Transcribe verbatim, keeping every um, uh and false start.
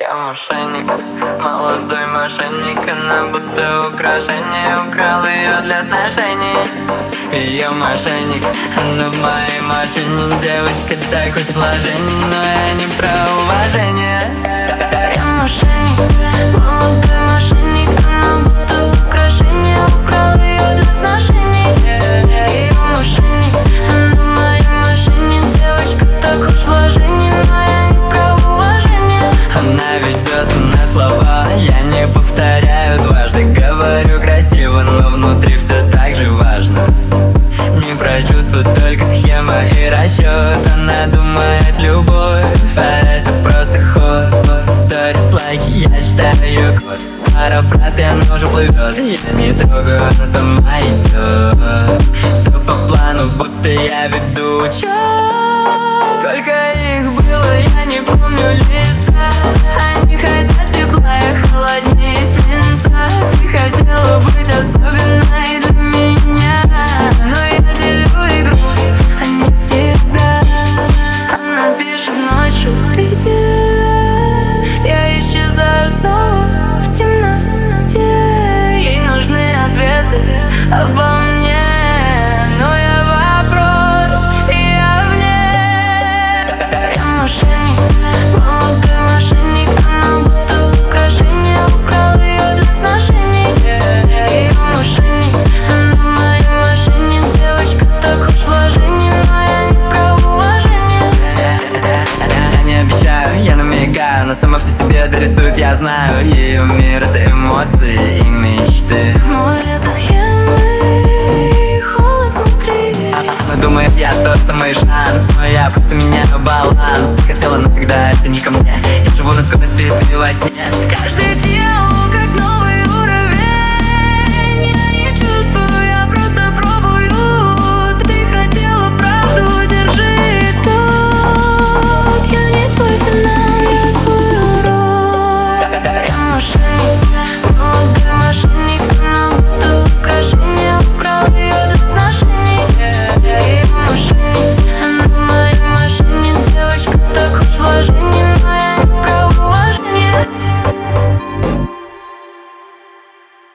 Я мошенник, молодой мошенник. Она будто украшение, украл ее для сношений. Ее мошенник, она в моей машине. Девочка так хочет вложений, но я не про уважение. Я мошенник, молодой мошенник. Она будто украшение, украл ее для сношений. Ее мошенник, она в моей машине. Девочка так хочет вложений, но я не про уважение. Она ведется на слова, я не повторяю дважды. Говорю красиво, но внутри все так же важно. Не про чувства, только схема и расчет. Она думает любовь, а это просто ход. Сторис, лайки, я читаю ее код. Пара фраз, и она уже плывет. Я не трогаю, она сама идет. Все по плану, будто я веду учет. Сколько их было, я не помню лица. Они хотят тепла, я холоднее свинца. Ты хотела быть особенной для меня, но я делю игру, а не себя. Она пишет ночью: ты где? Я исчезаю снова в темноте. Ей нужны ответы обо мне, но я вопрос, и я в ней. Я мошенник, молодой мошенник. Она будто украшение, украл ее для сношений. Ее мошенник, она в моей машине. Девочка так хочет вложений, но я не про уважение. Я не обещаю, я намекаю, она сама все себе дорисует, я знаю. Ее мир — это эмоции и мечты. Мой — это схемы и холод внутри. Она думает, я тот самый шанс, но я просто меняю баланс. Ты хотела навсегда, это не ко мне. Я живу на скорости, ты во сне.